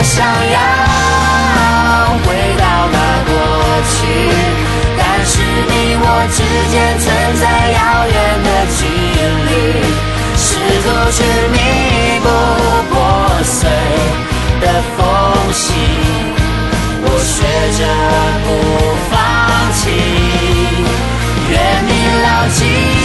想要回到那过去，但是你我之间存在遥远的距离，试图去弥补破碎的缝隙，我学着不放弃，愿你牢记